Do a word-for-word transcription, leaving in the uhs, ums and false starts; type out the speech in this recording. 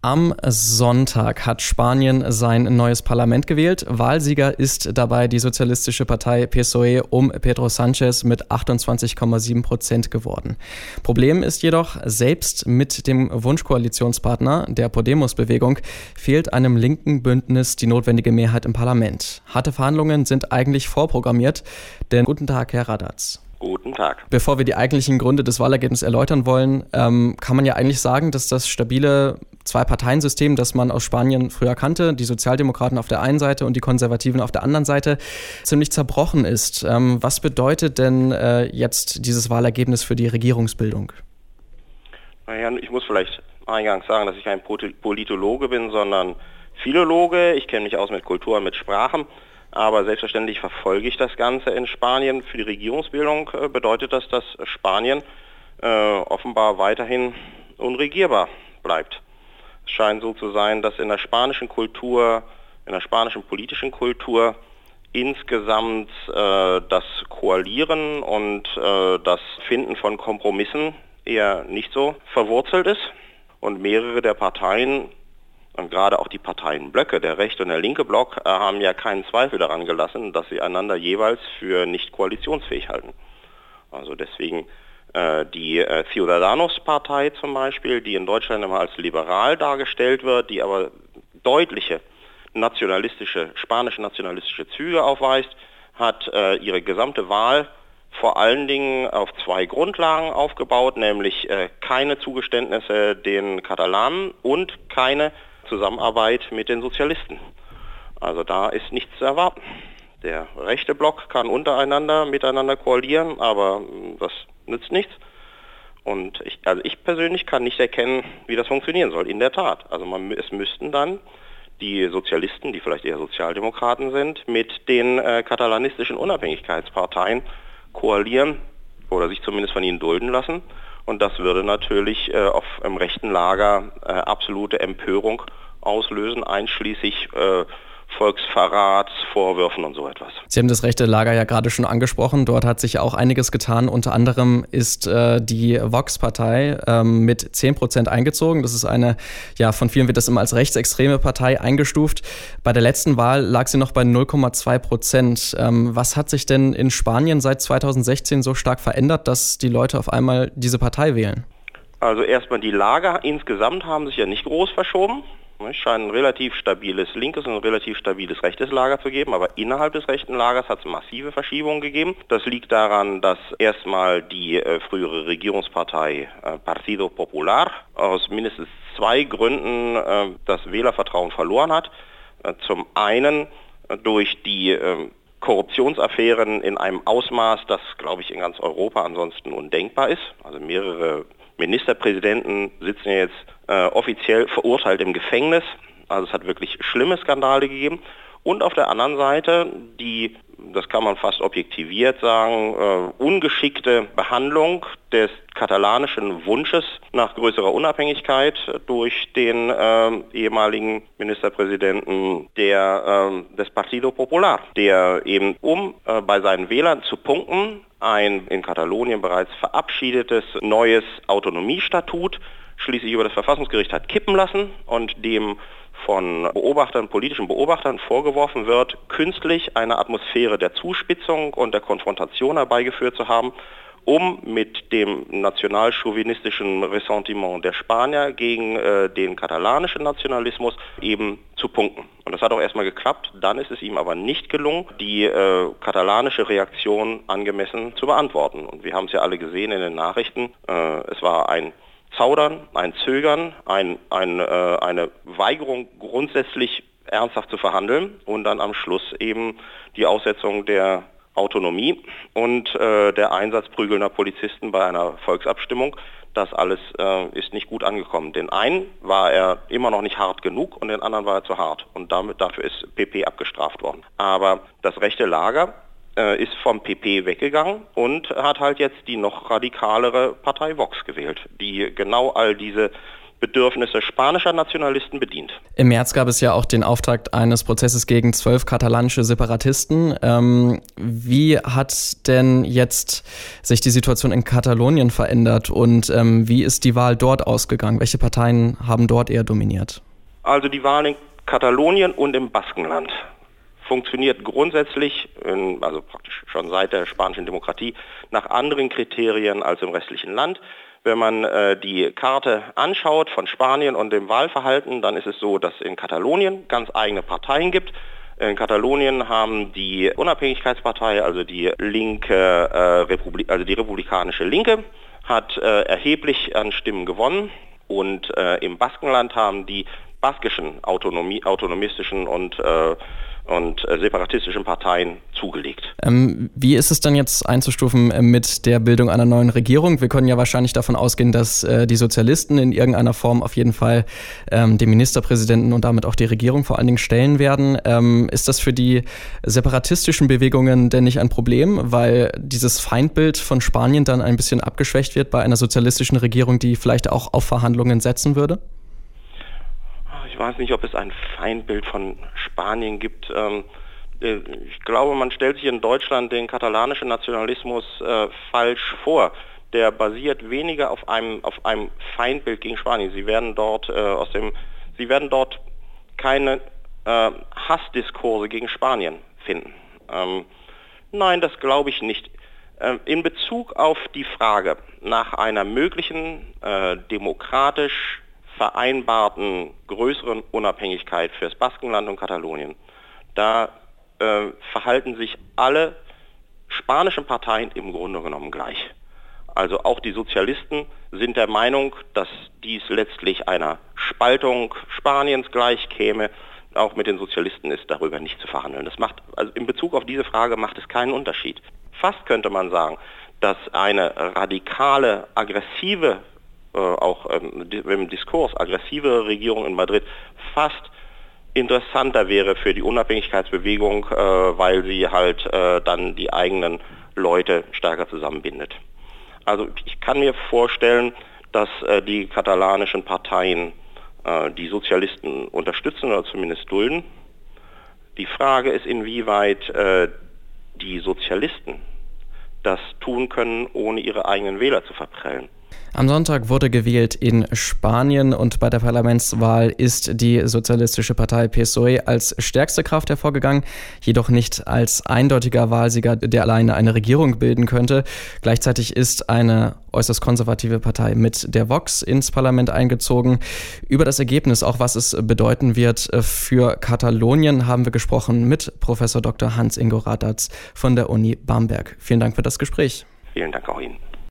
Am Sonntag hat Spanien sein neues Parlament gewählt. Wahlsieger ist dabei die sozialistische Partei P S O E um Pedro Sánchez mit achtundzwanzig Komma sieben Prozent geworden. Problem ist jedoch, selbst mit dem Wunschkoalitionspartner der Podemos-Bewegung fehlt einem linken Bündnis die notwendige Mehrheit im Parlament. Harte Verhandlungen sind eigentlich vorprogrammiert, denn guten Tag, Herr Radatz. Guten Tag. Bevor wir die eigentlichen Gründe des Wahlergebnisses erläutern wollen, ähm, kann man ja eigentlich sagen, dass das stabile Zwei-Parteien-System, das man aus Spanien früher kannte, die Sozialdemokraten auf der einen Seite und die Konservativen auf der anderen Seite, ziemlich zerbrochen ist. Ähm, was bedeutet denn äh, jetzt dieses Wahlergebnis für die Regierungsbildung? Naja, ich muss vielleicht eingangs sagen, dass ich kein Politologe bin, sondern Philologe. Ich kenne mich aus mit Kultur und mit Sprachen. Aber selbstverständlich verfolge ich das Ganze in Spanien. Für die Regierungsbildung äh, bedeutet das, dass Spanien äh, offenbar weiterhin unregierbar bleibt. Es scheint so zu sein, dass in der spanischen Kultur, in der spanischen politischen Kultur insgesamt äh, das Koalieren und äh, das Finden von Kompromissen eher nicht so verwurzelt ist. Und mehrere der Parteien, und gerade auch die Parteienblöcke, der rechte und der linke Block, äh, haben ja keinen Zweifel daran gelassen, dass sie einander jeweils für nicht koalitionsfähig halten. Also deswegen äh, die äh, Ciudadanos-Partei zum Beispiel, die in Deutschland immer als liberal dargestellt wird, die aber deutliche nationalistische, spanische nationalistische Züge aufweist, hat äh, ihre gesamte Wahl vor allen Dingen auf zwei Grundlagen aufgebaut, nämlich äh, keine Zugeständnisse den Katalanen und keine Zusammenarbeit mit den Sozialisten. Also da ist nichts zu erwarten. Der rechte Block kann untereinander miteinander koalieren, aber das nützt nichts. Und ich, also ich persönlich kann nicht erkennen, wie das funktionieren soll. In der Tat. Also man, es müssten dann die Sozialisten, die vielleicht eher Sozialdemokraten sind, mit den äh, katalanistischen Unabhängigkeitsparteien koalieren oder sich zumindest von ihnen dulden lassen. Und das würde natürlich äh, auf im rechten Lager äh, absolute Empörung auslösen, einschließlich äh, Volksverratsvorwürfen und so etwas. Sie haben das rechte Lager ja gerade schon angesprochen. Dort hat sich auch einiges getan. Unter anderem ist äh, die Vox-Partei ähm, mit zehn Prozent eingezogen. Das ist eine, ja, von vielen wird das immer als rechtsextreme Partei eingestuft. Bei der letzten Wahl lag sie noch bei null Komma zwei Prozent. Ähm, was hat sich denn in Spanien seit zweitausendsechzehn so stark verändert, dass die Leute auf einmal diese Partei wählen? Also erstmal die Lager insgesamt haben sich ja nicht groß verschoben. Es scheint ein relativ stabiles linkes und ein relativ stabiles rechtes Lager zu geben, aber innerhalb des rechten Lagers hat es massive Verschiebungen gegeben. Das liegt daran, dass erstmal die äh, frühere Regierungspartei äh, Partido Popular aus mindestens zwei Gründen äh, das Wählervertrauen verloren hat. Äh, zum einen äh, durch die äh, Korruptionsaffären in einem Ausmaß, das, glaube ich, in ganz Europa ansonsten undenkbar ist. Also mehrere Ministerpräsidenten sitzen jetzt äh, offiziell verurteilt im Gefängnis. Also es hat wirklich schlimme Skandale gegeben. Und auf der anderen Seite die, das kann man fast objektiviert sagen, äh, ungeschickte Behandlung des katalanischen Wunsches nach größerer Unabhängigkeit durch den äh, ehemaligen Ministerpräsidenten der, äh, des Partido Popular, der eben, um äh, bei seinen Wählern zu punkten, ein in Katalonien bereits verabschiedetes neues Autonomiestatut schließlich über das Verfassungsgericht hat kippen lassen und dem von Beobachtern, politischen Beobachtern vorgeworfen wird, künstlich eine Atmosphäre der Zuspitzung und der Konfrontation herbeigeführt zu haben, um mit dem nationalchauvinistischen Ressentiment der Spanier gegen äh, den katalanischen Nationalismus eben zu punkten. Und das hat auch erstmal geklappt, dann ist es ihm aber nicht gelungen, die äh, katalanische Reaktion angemessen zu beantworten. Und wir haben es ja alle gesehen in den Nachrichten, äh, es war ein Zaudern, ein Zögern, ein, ein, äh, eine Weigerung grundsätzlich ernsthaft zu verhandeln und dann am Schluss eben die Aussetzung der Autonomie und äh, der Einsatz prügelnder Polizisten bei einer Volksabstimmung. Das alles äh, ist nicht gut angekommen. Den einen war er immer noch nicht hart genug und den anderen war er zu hart. Und damit dafür ist P P abgestraft worden. Aber das rechte Lager äh, ist vom P P weggegangen und hat halt jetzt die noch radikalere Partei Vox gewählt, die genau all diese Bedürfnisse spanischer Nationalisten bedient. Im März gab es ja auch den Auftakt eines Prozesses gegen zwölf katalanische Separatisten. Ähm, wie hat denn jetzt sich die Situation in Katalonien verändert und ähm, wie ist die Wahl dort ausgegangen? Welche Parteien haben dort eher dominiert? Also die Wahl in Katalonien und im Baskenland funktioniert grundsätzlich, in, also praktisch schon seit der spanischen Demokratie, nach anderen Kriterien als im restlichen Land. Wenn man äh, die Karte anschaut von Spanien und dem Wahlverhalten, dann ist es so, dass es in Katalonien ganz eigene Parteien gibt. In Katalonien haben die Unabhängigkeitspartei, also die linke, äh, Republik, also die republikanische Linke, hat äh, erheblich an Stimmen gewonnen. Und äh, im Baskenland haben die baskischen Autonomie, autonomistischen und äh, und äh, separatistischen Parteien zugelegt. Ähm, wie ist es dann jetzt einzustufen äh, mit der Bildung einer neuen Regierung? Wir können ja wahrscheinlich davon ausgehen, dass äh, die Sozialisten in irgendeiner Form auf jeden Fall ähm, den Ministerpräsidenten und damit auch die Regierung vor allen Dingen stellen werden. Ähm, ist das für die separatistischen Bewegungen denn nicht ein Problem, weil dieses Feindbild von Spanien dann ein bisschen abgeschwächt wird bei einer sozialistischen Regierung, die vielleicht auch auf Verhandlungen setzen würde? Ich weiß nicht, ob es ein Feindbild von Spanien gibt. Ich glaube, man stellt sich in Deutschland den katalanischen Nationalismus äh, falsch vor. Der basiert weniger auf einem, auf einem Feindbild gegen Spanien. Sie werden dort, äh, aus dem, Sie werden dort keine äh, Hassdiskurse gegen Spanien finden. Ähm, nein, das glaube ich nicht. Ähm, in Bezug auf die Frage nach einer möglichen äh, demokratisch vereinbarten größeren Unabhängigkeit fürs Baskenland und Katalonien. Da äh, verhalten sich alle spanischen Parteien im Grunde genommen gleich. Also auch die Sozialisten sind der Meinung, dass dies letztlich einer Spaltung Spaniens gleich käme. Auch mit den Sozialisten ist darüber nicht zu verhandeln. Das macht, also in Bezug auf diese Frage macht es keinen Unterschied. Fast könnte man sagen, dass eine radikale, aggressive auch ähm, im Diskurs aggressive Regierung in Madrid fast interessanter wäre für die Unabhängigkeitsbewegung, äh, weil sie halt äh, dann die eigenen Leute stärker zusammenbindet. Also ich kann mir vorstellen, dass äh, die katalanischen Parteien äh, die Sozialisten unterstützen oder zumindest dulden. Die Frage ist, inwieweit äh, die Sozialisten das tun können, ohne ihre eigenen Wähler zu verprellen. Am Sonntag wurde gewählt in Spanien und bei der Parlamentswahl ist die sozialistische Partei P S O E als stärkste Kraft hervorgegangen, jedoch nicht als eindeutiger Wahlsieger, der alleine eine Regierung bilden könnte. Gleichzeitig ist eine äußerst konservative Partei mit der Vox ins Parlament eingezogen. Über das Ergebnis, auch was es bedeuten wird für Katalonien, haben wir gesprochen mit Professor Doktor Hans-Ingo Radatz von der Uni Bamberg. Vielen Dank für das Gespräch. Vielen Dank auch Ihnen.